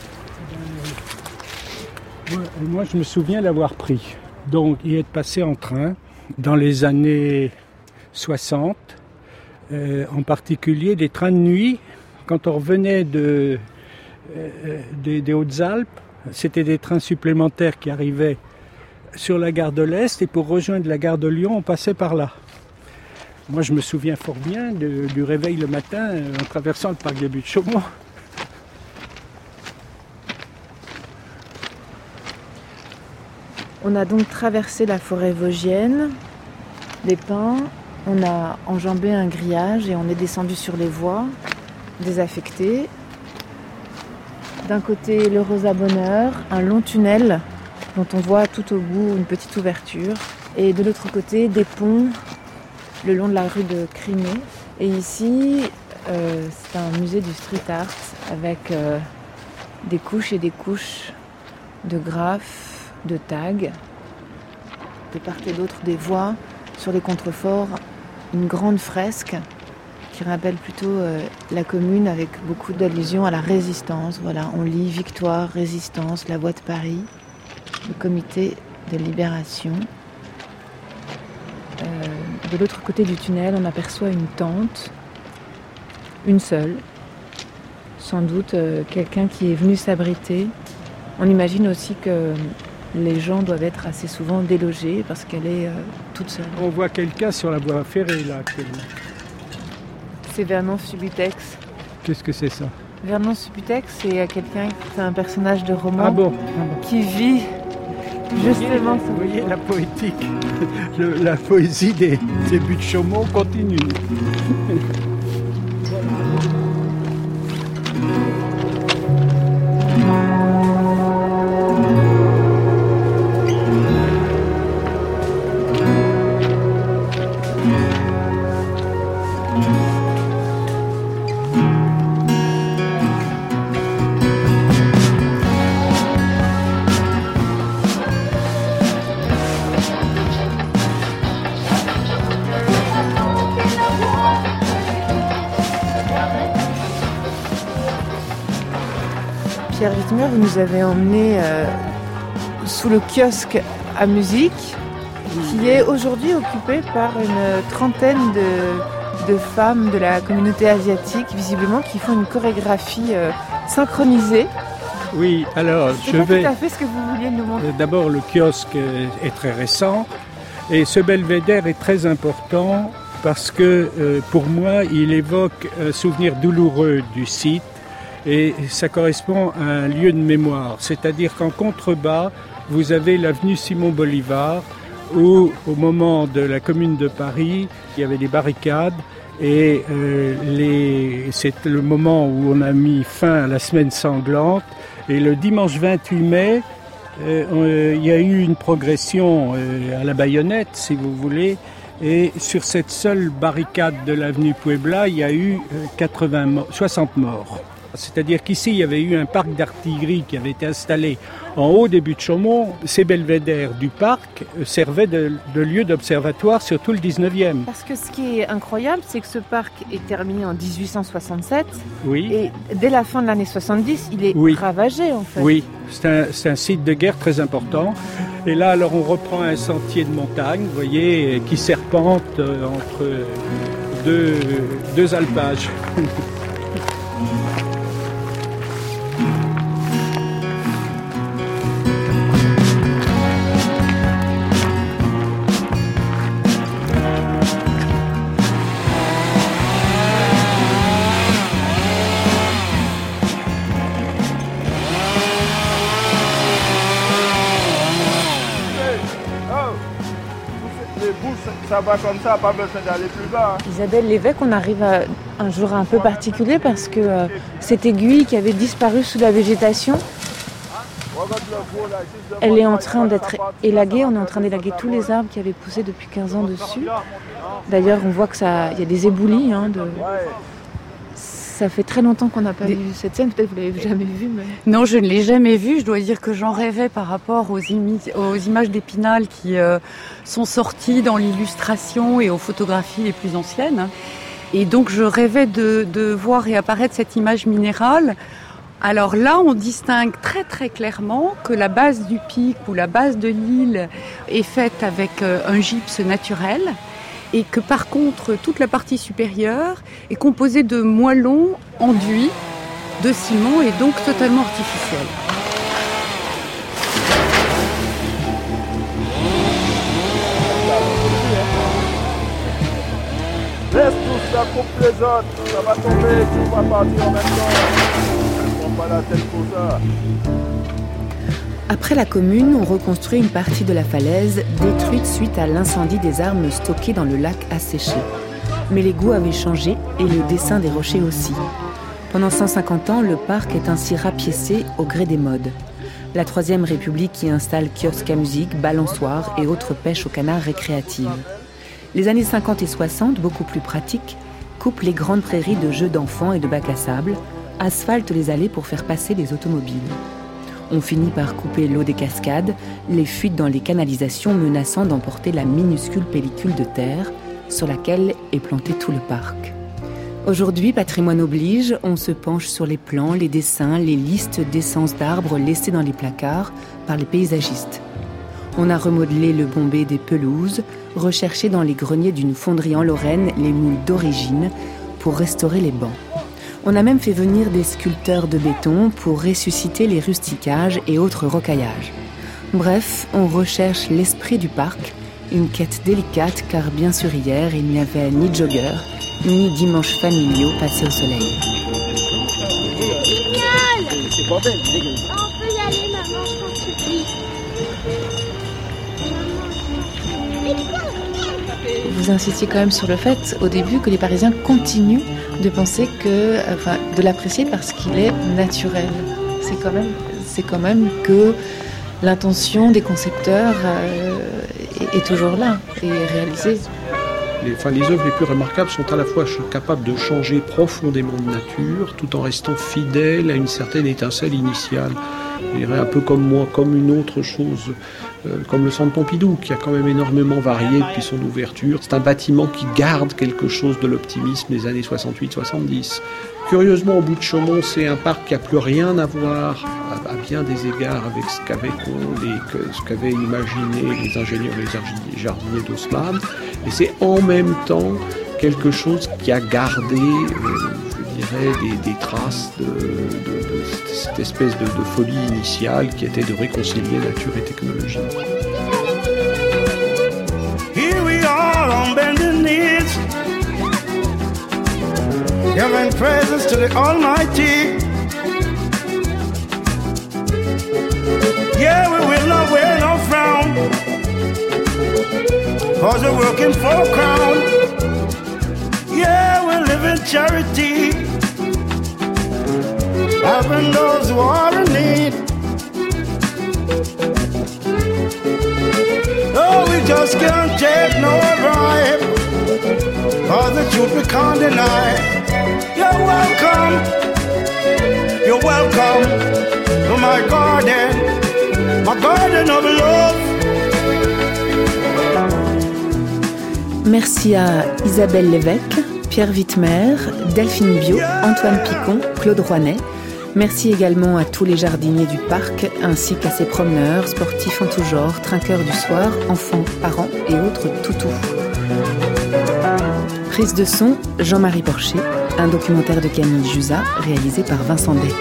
Moi, je me souviens l'avoir pris. Donc, y être passé en train dans les années 60, en particulier des trains de nuit. Quand on revenait des Hautes-Alpes, c'était des trains supplémentaires qui arrivaient sur la gare de l'Est et pour rejoindre la gare de Lyon, on passait par là. Moi, je me souviens fort bien du réveil le matin en traversant le parc des Buttes Chaumont. On a donc traversé la forêt vosgienne, les pins, on a enjambé un grillage et on est descendu sur les voies désaffectées. D'un côté, le Rosa Bonheur, un long tunnel dont on voit tout au bout une petite ouverture. Et de l'autre côté, des ponts le long de la rue de Crimée. Et ici, c'est un musée du street art avec des couches et des couches de graphes, de tags. De part et d'autre des voies, sur les contreforts, une grande fresque qui rappelle plutôt la commune avec beaucoup d'allusions à la résistance. Voilà, on lit Victoire, Résistance, la Voix de Paris, le comité de libération. De l'autre côté du tunnel, on aperçoit une tente, une seule, sans doute quelqu'un qui est venu s'abriter. On imagine aussi que les gens doivent être assez souvent délogés parce qu'elle est toute seule. On voit quelqu'un sur la voie ferrée là actuellement. C'est Vernon Subutex. Qu'est-ce que c'est ça? Vernon Subutex, c'est quelqu'un, c'est un personnage de roman qui vit justement. Vous voyez la poétique, la poésie des Buttes Chaumont continue. Pierre Wittmer, vous nous avez emmenés sous le kiosque à musique qui est aujourd'hui occupé par une trentaine de femmes de la communauté asiatique, visiblement, qui font une chorégraphie synchronisée. Oui, alors je vais... tout à fait ce que vous vouliez nous montrer. D'abord, le kiosque est très récent et ce belvédère est très important parce que pour moi, il évoque un souvenir douloureux du site. Et ça correspond à un lieu de mémoire, c'est-à-dire qu'en contrebas, vous avez l'avenue Simon-Bolivar, où au moment de la Commune de Paris, il y avait des barricades, et c'est le moment où on a mis fin à la semaine sanglante. Et le dimanche 28 mai, il y a eu une progression à la baïonnette, si vous voulez, et sur cette seule barricade de l'avenue Puebla, il y a eu 60 morts. C'est-à-dire qu'ici, il y avait eu un parc d'artillerie qui avait été installé en haut des Buttes Chaumont. Ces belvédères du parc servaient de lieu d'observatoire sur tout le 19e. Parce que ce qui est incroyable, c'est que ce parc est terminé en 1867. Oui. Et dès la fin de l'année 70, il est ravagé, en fait. Oui, c'est un site de guerre très important. Et là, alors, on reprend un sentier de montagne, vous voyez, qui serpente entre deux alpages. debout, ça va comme ça, pas besoin d'aller plus bas. Isabelle Lévesque, on arrive à un jour un peu particulier parce que cette aiguille qui avait disparu sous la végétation, elle est en train d'être élaguée. On est en train d'élaguer tous les arbres qui avaient poussé depuis 15 ans dessus. D'ailleurs, on voit qu'il y a des éboulis. Ça fait très longtemps qu'on n'a pas vu cette scène. Peut-être que vous ne l'avez jamais vue. Mais... Non, je ne l'ai jamais vue. Je dois dire que j'en rêvais par rapport aux images d'Épinal qui sont sorties dans l'illustration et aux photographies les plus anciennes. Et donc, je rêvais de voir réapparaître cette image minérale. Alors là, on distingue très très clairement que la base du pic ou la base de l'île est faite avec un gypse naturel et que par contre, toute la partie supérieure est composée de moellons enduits de ciment et donc totalement artificiels. Laisse tout ça, coupe les autres, ça va tomber, tout va partir en même temps. Pas la tête pour ça. Après la commune, on reconstruit une partie de la falaise détruite suite à l'incendie des armes stockées dans le lac asséché. Mais les goûts avaient changé et le dessin des rochers aussi. Pendant 150 ans, le parc est ainsi rapiécé au gré des modes. La Troisième République y installe kiosques à musique, balançoires et autres pêches au canard récréatives. Les années 50 et 60, beaucoup plus pratiques, coupent les grandes prairies de jeux d'enfants et de bacs à sable, asphalte les allées pour faire passer les automobiles. On finit par couper l'eau des cascades, les fuites dans les canalisations menaçant d'emporter la minuscule pellicule de terre sur laquelle est planté tout le parc. Aujourd'hui, patrimoine oblige, on se penche sur les plans, les dessins, les listes d'essences d'arbres laissées dans les placards par les paysagistes. On a remodelé le bombé des pelouses, recherché dans les greniers d'une fonderie en Lorraine les moules d'origine pour restaurer les bancs. On a même fait venir des sculpteurs de béton pour ressusciter les rusticages et autres rocaillages. Bref, on recherche l'esprit du parc, une quête délicate car bien sûr hier, il n'y avait ni jogger, ni dimanches familiaux passés au soleil. C'est bordel, on peut y aller, maman, je t'en supplie. Vous insistiez quand même sur le fait, au début, que les Parisiens continuent de penser de l'apprécier parce qu'il est naturel. C'est quand même que l'intention des concepteurs est toujours là et réalisée. Les œuvres les plus remarquables sont à la fois capables de changer profondément de nature tout en restant fidèles à une certaine étincelle initiale. Je dirais un peu comme moi, comme une autre chose, comme le Centre Pompidou, qui a quand même énormément varié depuis son ouverture. C'est un bâtiment qui garde quelque chose de l'optimisme des années 68-70. Curieusement, au bout de Chaumont, c'est un parc qui n'a plus rien à voir, à bien des égards, avec ce qu'avaient imaginé les ingénieurs et les jardiniers d'Haussmann. Et c'est en même temps quelque chose qui a gardé, des traces de cette espèce de folie initiale qui était de réconcilier nature et technologie. Here we are on bended knees, giving praises to the Almighty. Yeah, we will not wear no frown, 'cause we're working for a crown. Yeah, we live in charity, helping those who are in need. Oh, we just can't take no bribe, 'cause the truth we can't deny. You're welcome to my garden of love. Merci à Isabelle Lévesque, Pierre Wittmer, Delphine Biot, Antoine Picon, Claude Rouanet. Merci également à tous les jardiniers du parc, ainsi qu'à ses promeneurs, sportifs en tout genre, trinqueurs du soir, enfants, parents et autres toutous. Prise de son, Jean-Marie Porcher, un documentaire de Camille Jusa, réalisé par Vincent Deck.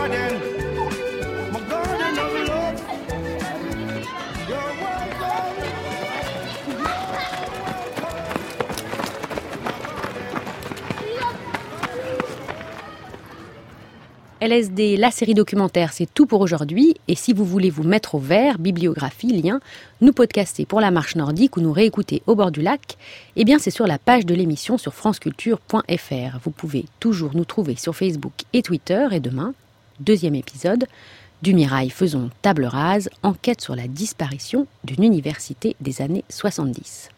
My garden of love. You're welcome. LSD, la série documentaire, c'est tout pour aujourd'hui. Et si vous voulez vous mettre au vert, bibliographie, lien, nous podcaster pour la marche nordique ou nous réécouter au bord du lac, eh bien c'est sur la page de l'émission sur franceculture.fr. Vous pouvez toujours nous trouver sur Facebook et Twitter. Et demain, 2e épisode, du Mirail faisons table rase, enquête sur la disparition d'une université des années 70.